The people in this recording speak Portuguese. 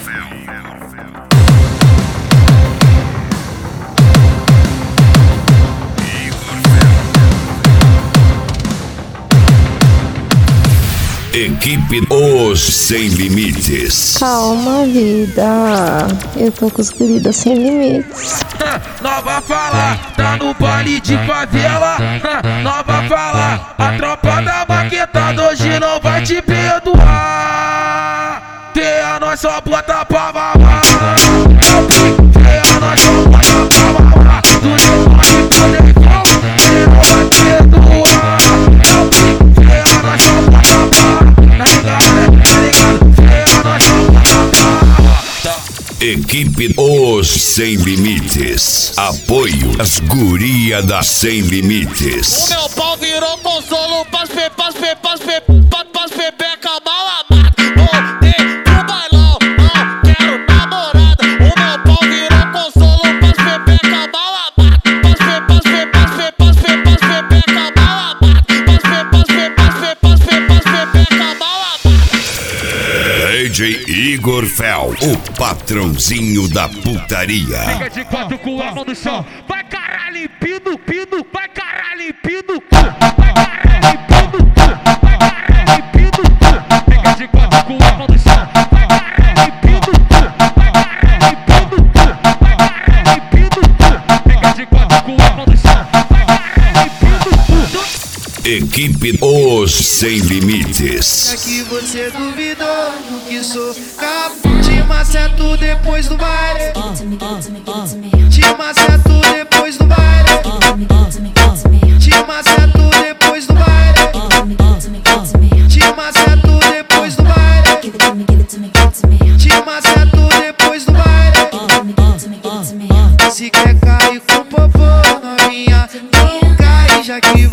Equipe Os Sem Limites. Calma, vida. Eu tô com os queridos sem limites. Nova fala, tá no baile de favela. Nova fala, a tropa da maquetada hoje não vai te perdoar. Tem a nós só bota pra mamar. Tem a nós só bota pra mamar. Do meu pai pro negão, ele não vai perdoar. Tem a nós só bota pra mamar. Equipe Os Sem Limites. Apoio as guria da Sem Limites. O meu pau virou consolo pras pepeca mal amada. Voltei pro bailão, não quero namorada. O meu pau virou consolo pras pepeca mal amada. Pras pepeca mal amada. Pras pepeca mal amada. DJ Igor Fel, o patrãozinho da putaria. Fica de quatro com a mão no chão. Vai caralho, limpido, pido. Vai caralho, limpido. Vai caralho, limpido. Vai caralho, limpido. Fica de quatro com a mão no chão. Vai caralho, limpido. Vai caralho, limpido. Vai caralho, limpido. Fica de quatro com a mão no chão. Vai caralho, limpido. Equipe Os Sem Limites. É que você duvidou do que sou capaz. Te maceto depois do baile. Te maceto depois do baile. Te maceto depois do baile. Te maceto depois do baile. Te maceto depois do baile. Se quer cair com popô novinha, não cai, já que